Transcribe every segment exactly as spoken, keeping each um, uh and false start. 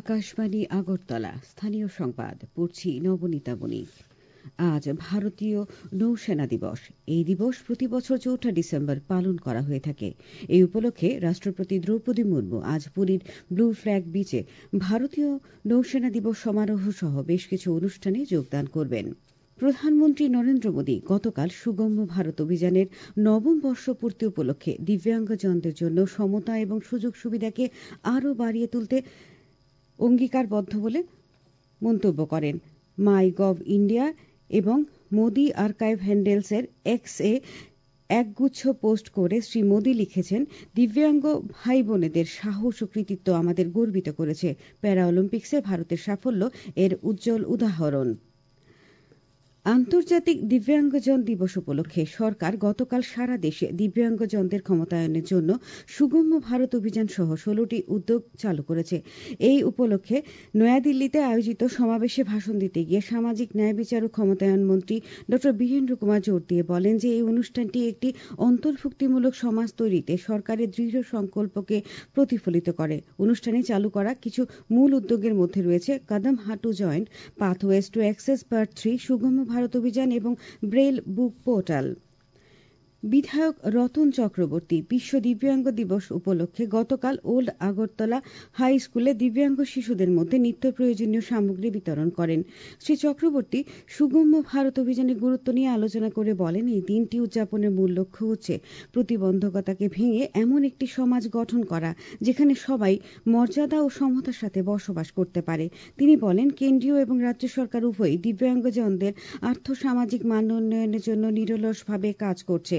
আকাশবাণী আগরতলা স্থানীয় সংবাদ পড়ছি নবনীতা বণিক। আজ ভারতীয় নৌসেনা দিবস। এই দিবস প্রতি বছর চৌঠা ডিসেম্বর পালন করা হয়ে থাকে। এই উপলক্ষে রাষ্ট্রপতি দ্রৌপদী মুর্মু আজ পুরীর ব্লু ফ্ল্যাগ বিচে ভারতীয় নৌসেনা দিবস সমারোহ সহ বেশ কিছু অনুষ্ঠানে যোগদান করবেন। প্রধানমন্ত্রী নরেন্দ্র মোদী গতকাল সুগম্য ভারত অভিযানের নবম বর্ষপূর্তি উপলক্ষে দিব্যাঙ্গজনদের জন্য সমতা এবং সুযোগ সুবিধাকে আরও বাড়িয়ে তুলতে অঙ্গীকারবদ্ধ বলে মন্তব্য করেন। মাই গভ ইন্ডিয়া এবং মোদি আর্কাইভ হ্যান্ডেলসের এক্স এ একগুচ্ছ পোস্ট করে শ্রী মোদী লিখেছেন, দিব্যাঙ্গ ভাই বোনেদের সাহস ও কৃতিত্ব আমাদের গর্বিত করেছে। প্যারা অলিম্পিক্সে ভারতের সাফল্য এর উজ্জ্বল উদাহরণ। আন্তর্জাতিক দিব্যাঙ্গজন দিবস উপলক্ষে সরকার গতকাল সারা দেশে দিব্যাঙ্গজনদের ক্ষমতায়নের জন্য সুগম্য ভারত অভিযান সহ ষোলোটি উদ্যোগ চালু করেছে। এই উপলক্ষে নয়াদিল্লিতে আয়োজিত সমাবেশে ভাষণ দিতে গিয়ে সামাজিক ন্যায় বিচার ও ক্ষমতায়ন মন্ত্রী ড বীরেন্দ্র কুমার জোর দিয়ে বলেন যে এই অনুষ্ঠানটি একটি অন্তর্ভুক্তিমূলক সমাজ তৈরিতে সরকারের দৃঢ় সংকল্পকে প্রতিফলিত করে। অনুষ্ঠানে চালু করা কিছু মূল উদ্যোগের মধ্যে রয়েছে কদম হাটু joint, pathways to access part three, Sugamya Bharat Abhiyan এবং ব্রেল বুক পোর্টাল। বিধায়ক রতন চক্রবর্তী বিশ্ব দিব্যাঙ্গ দিবস উপলক্ষে গতকাল ওল্ড আগরতলা হাই স্কুলে দিব্যাঙ্গ শিশুদের মধ্যে নিত্য প্রয়োজনীয় সামগ্রী বিতরণ করেন। শ্রী চক্রবর্তী সুগম্য ভারত অভিযানের গুরুত্ব নিয়ে আলোচনা করে বলেন, এই দিনটি উদযাপনের মূল লক্ষ্য হচ্ছে প্রতিবন্ধকতাকে ভেঙে এমন একটি সমাজ গঠন করা যেখানে সবাই মর্যাদা ও সমতার সাথে বসবাস করতে পারে। তিনি বলেন, কেন্দ্রীয় এবং রাজ্য সরকার উভয়ই দিব্যাঙ্গজনদের আর্থসামাজিক মান উন্নয়নের জন্য নিরলসভাবে কাজ করছে।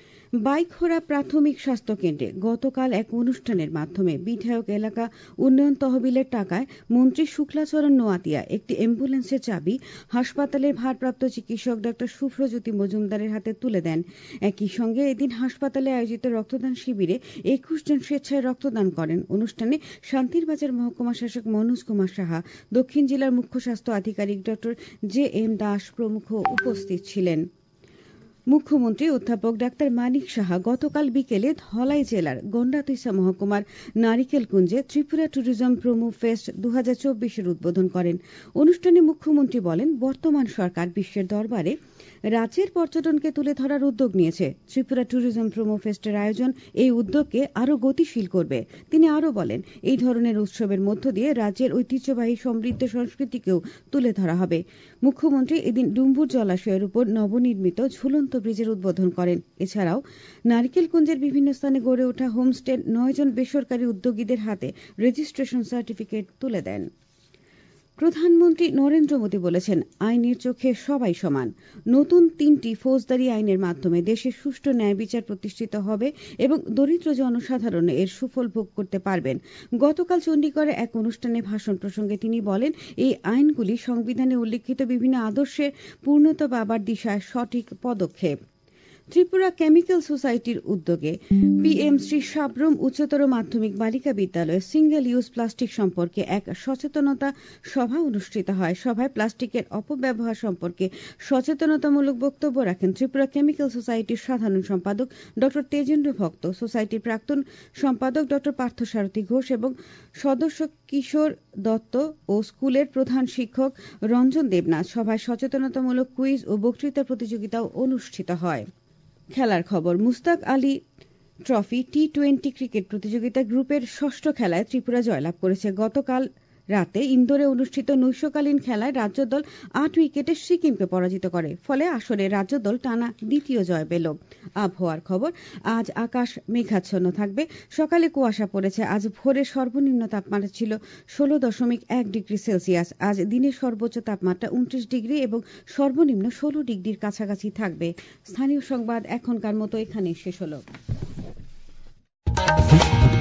বাইখোরা প্রাথমিক স্বাস্থ্য কেন্দ্রে গতকাল এক অনুষ্ঠানের মাধ্যমে বিধায়ক এলাকা উন্নয়ন তহবিলের টাকায় মন্ত্রী শুক্লাচরণ নোয়াতিয়া একটি অ্যাম্বুলেন্সের চাবি হাসপাতালের ভারপ্রাপ্ত চিকিৎসক ডক্টর শুভ্রজ্যোতি মজুমদারের হাতে তুলে দেন। একই সঙ্গে এদিন হাসপাতালে আয়োজিত রক্তদান শিবিরে একুশ জন স্বেচ্ছায় রক্তদান করেন। অনুষ্ঠানে শান্তিরবাজার মহকুমা শাসক মনোজ কুমার সাহা, দক্ষিণ জেলার মুখ্য স্বাস্থ্য আধিকারিক ডক্টর জে এম দাস প্রমুখ উপস্থিত ছিলেন। মুখ্যমন্ত্রী অধ্যাপক ডাক্তার মানিক সাহা গতকাল বিকেলে ধলাই জেলার গন্ডাতুইসা মহকুমার নারিকেলকুঞ্জে ত্রিপুরা ট্যুরিজম প্রোমো ফেস্ট দু হাজার চব্বিশের উদ্বোধন করেন। অনুষ্ঠানে মুখ্যমন্ত্রী বলেন, বর্তমান সরকার বিশ্বের দরবারে রাজ্যের পর্যটনকে তুলে ধরার উদ্যোগ নিয়েছে। ত্রিপুরা ট্যুরিজম প্রোমো ফেস্টের আয়োজন এই উদ্যোগকে আরও গতিশীল করবে। তিনি আরও বলেন, এই ধরনের উৎসবের মধ্য দিয়ে রাজ্যের ঐতিহ্যবাহী সমৃদ্ধ সংস্কৃতিকেও তুলে ধরা হবে। মুখ্যমন্ত্রী এদিন ডুম্বুর জলাশয়ের উপর নবনির্মিত ঝুলন্ত ব্রিজের উদ্বোধন করেন। এছাড়াও নারিকেলকুঞ্জের বিভিন্ন স্থানে গড়ে ওঠা হোমস্টে নয় জন বেসরকারি উদ্যোগীদের হাতে রেজিস্ট্রেশন সার্টিফিকেট তুলে দেন। প্রধানমন্ত্রী নরেন্দ্র মোদী বলেছেন, আইনের চোখে সবাই সমান। নতুন তিনটি ফৌজদারি আইনের মাধ্যমে দেশে সুষ্ঠু ন্যায় বিচার প্রতিষ্ঠিত হবে এবং দরিদ্র জনসাধারণ এর সুফল ভোগ করতে পারবেন। গতকাল চণ্ডীগড়ে এক অনুষ্ঠানে ভাষণ প্রসঙ্গে তিনি বলেন, এই আইনগুলি সংবিধানে উল্লিখিত বিভিন্ন আদর্শের পূর্ণতা পাবার দিশায় সঠিক পদক্ষেপ। ত্রিপুরা কেমিক্যাল সোসাইটির উদ্যোগে পিএম শ্রী সাব্রম উচ্চতর মাধ্যমিক বালিকা বিদ্যালয়ে সিঙ্গেল ইউজ প্লাস্টিক সম্পর্কে এক সচেতনতা সভা অনুষ্ঠিত হয়। সভায় প্লাস্টিকের অপব্যবহার সম্পর্কে সচেতনতামূলক বক্তব্য রাখেন ত্রিপুরা কেমিক্যাল সোসাইটির সাধারণ সম্পাদক ডক্টর তেজেন্দ্র ভক্ত, সোসাইটির প্রাক্তন সম্পাদক ডক্টর পার্থসারথী ঘোষ এবং সদস্য কিশোর দত্ত ও স্কুলের প্রধান শিক্ষক রঞ্জন দেবনাথ। সভায় সচেতনতামূলক কুইজ ও বক্তৃতা প্রতিযোগিতাও অনুষ্ঠিত হয়। খেলার খবর। Mushtaq Ali trophy T twenty cricket প্রতিযোগিতা গ্রুপের ষষ্ঠ খেলায় ত্রিপুরা জয়লাভ করেছে। গতকাল রাতে ইন্দোরে অনুষ্ঠিত নৈশকালীন খেলায় রাজ্য দল আট উইকেটে সিকিমকে পরাজিত করে। ফলে আসরে রাজ্য দল টানা দ্বিতীয় জয় পেল। আবহাওয়ার খবর। আজ আকাশ মেঘাচ্ছন্ন থাকবে। সকালে কুয়াশা পড়েছে। আজ ভোরে সর্বনিম্ন তাপমাত্রা ছিল ষোলো দশমিক এক ডিগ্রি সেলসিয়াস। আজ দিনের সর্বোচ্চ তাপমাত্রা উনত্রিশ ডিগ্রি এবং সর্বনিম্ন ষোলো ডিগ্রির কাছাকাছি থাকবে। স্থানীয় সংবাদ এখনকার মতো এখানেই শেষ হলো।